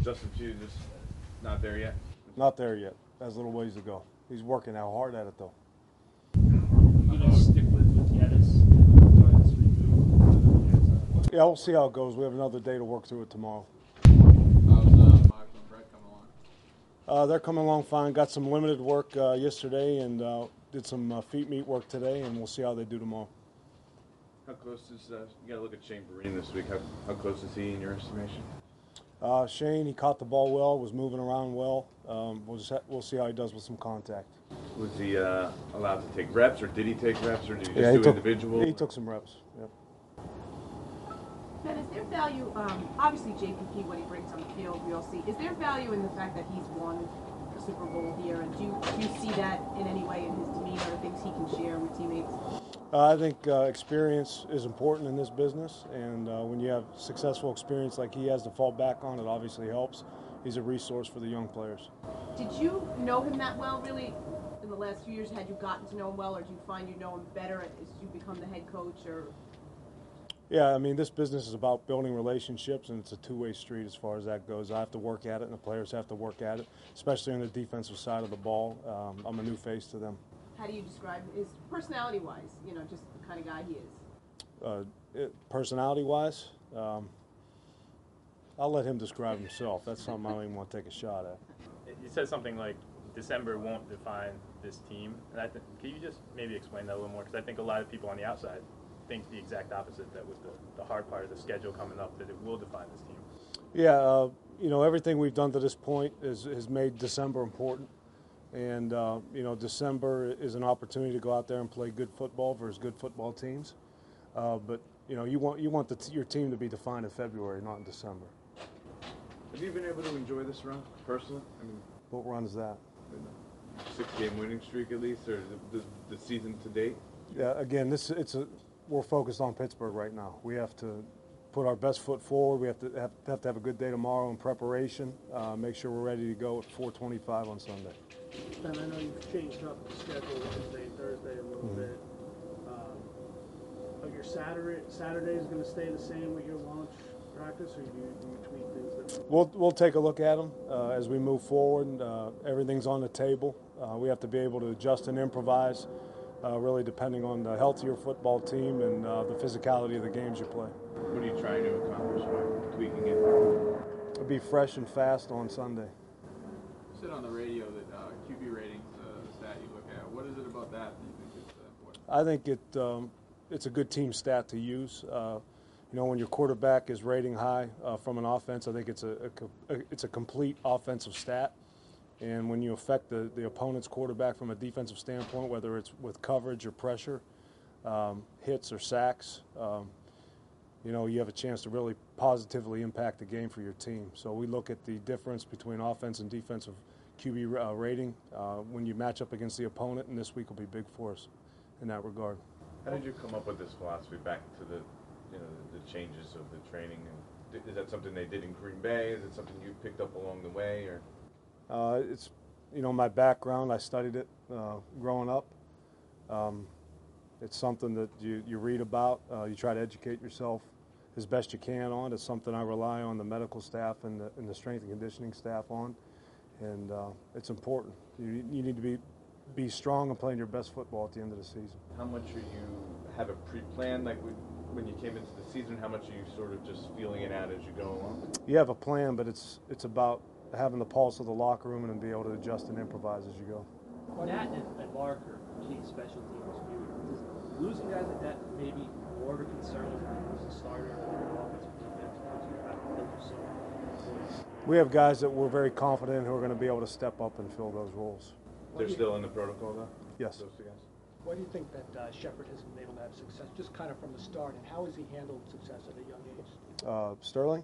Justin Hughes is not there yet? Not there yet. Has a little ways to go. He's working out hard at it, though. You going to stick with Geddes? Yeah, we'll see how it goes. We have another day to work through it tomorrow. How's Mark and Brett coming along? They're coming along fine. Got some limited work yesterday and did some feet meet work today, and we'll see how they do tomorrow. How close is you got to look at Shane Vereen this week? How close is he in your estimation? Shane, he caught the ball well, was moving around well. We'll see how he does with some contact. Was he allowed to take reps, or did he take reps, or did he just do individual? He took some reps. Yep. Ben, is there value? Obviously, JPP, what he brings on the field, we all see. Is there value in the fact that he's won a Super Bowl here, and do you see that in any way in his demeanor, or things he can share with teammates? I think experience is important in this business, and when you have successful experience like he has to fall back on, it obviously helps. He's a resource for the young players. Did you know him that well, really, in the last few years? Had you gotten to know him well, or do you find you know him better as you become the head coach? Or Yeah, I mean, this business is about building relationships, and it's a two-way street as far as that goes. I have to work at it, and the players have to work at it, especially on the defensive side of the ball. I'm a new face to them. How do you describe his personality-wise, just the kind of guy he is? Personality-wise, I'll let him describe himself. That's something I don't even want to take a shot at. You said something like December won't define this team. And can you just maybe explain that a little more? Because I think a lot of people on the outside think the exact opposite, that with the hard part of the schedule coming up, that it will define this team. Yeah, everything we've done to this point has made December important. And, December is an opportunity to go out there and play good football versus good football teams. But you want your team to be defined in February, not in December. Have you been able to enjoy this run personally? I mean, what run is that? 6-game winning streak at least, or the season to date? Yeah, again, we're focused on Pittsburgh right now. We have to put our best foot forward. We have to have a good day tomorrow in preparation. Make sure we're ready to go at 4:25 on Sunday. Ben, I know you've changed up the schedule Wednesday and Thursday a little bit. But your Saturday is going to stay the same with your launch practice, or do you tweak things? We'll take a look at them as we move forward. Everything's on the table. We have to be able to adjust and improvise, really depending on the health of your football team and the physicality of the games you play. What are you trying to accomplish by tweaking it? Be fresh and fast on Sunday. You said on the radio that QB ratings, the stat you look at. What is it about that you think is important? I think it's a good team stat to use. When your quarterback is rating high from an offense, I think it's a complete offensive stat. And when you affect the opponent's quarterback from a defensive standpoint, whether it's with coverage or pressure, hits or sacks, you have a chance to really positively impact the game for your team. So we look at the difference between offense and defensive QB rating when you match up against the opponent, and this week will be big for us in that regard. How did you come up with this philosophy back to the changes of the training? And is that something they did in Green Bay? Is it something you picked up along the way? Or it's my background. I studied it growing up. It's something that you read about. You try to educate yourself as best you can on. It's something I rely on the medical staff and the strength and conditioning staff on, and it's important. You need to be strong and playing your best football at the end of the season. How much are you have a pre-plan, like when you came into the season? How much are you sort of just feeling it out as you go along? You have a plan, but it's about having the pulse of the locker room and being able to adjust and improvise as you go. Nat and Mark are key special teams for you. Does losing guys like that maybe more of a concern as a starter or offensive defense because you have to build yourself? We have guys that we're very confident who are going to be able to step up and fill those roles. They're still in the protocol, though? Yes. Those two guys? Why do you think that Shepard hasn't been able to have success just kind of from the start, and how has he handled success at a young age? Sterling?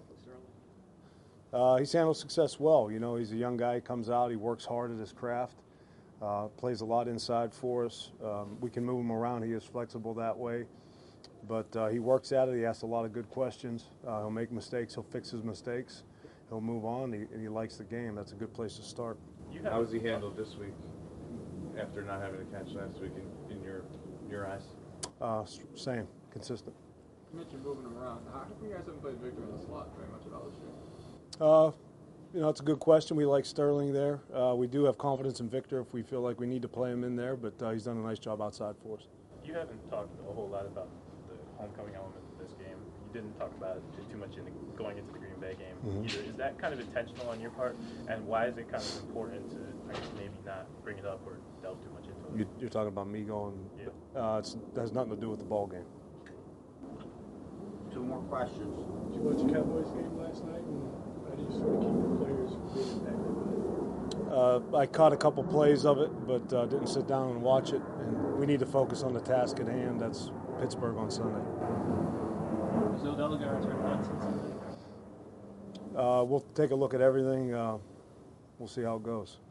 He's handled success well. He's a young guy. He comes out. He works hard at his craft. Plays a lot inside for us. We can move him around. He is flexible that way. But he works at it. He asks a lot of good questions. He'll make mistakes. He'll fix his mistakes. He'll move on, and he likes the game. That's a good place to start. How was he handled this week after not having a catch last week in your eyes? Same. Consistent. You mentioned moving him around. How come you guys haven't played Victor in the slot very much at all this year? It's a good question. We like Sterling there. We do have confidence in Victor if we feel like we need to play him in there, but he's done a nice job outside for us. You haven't talked a whole lot about the homecoming element of this game. You didn't talk about it too much going into the Green Bay game either. Is that kind of intentional on your part? And why is it kind of important to, I guess, maybe not bring it up or delve too much into it? You're talking about me going? Yeah. It has nothing to do with the ball game. Two more questions. Did you watch the Cowboys game last night, and how do you sort of keep the players from being impacted by it? I caught a couple plays of it, but didn't sit down and watch it. And we need to focus on the task at hand. That's Pittsburgh on Sunday. Is Odell going to return on Sunday? We'll take a look at everything. We'll see how it goes.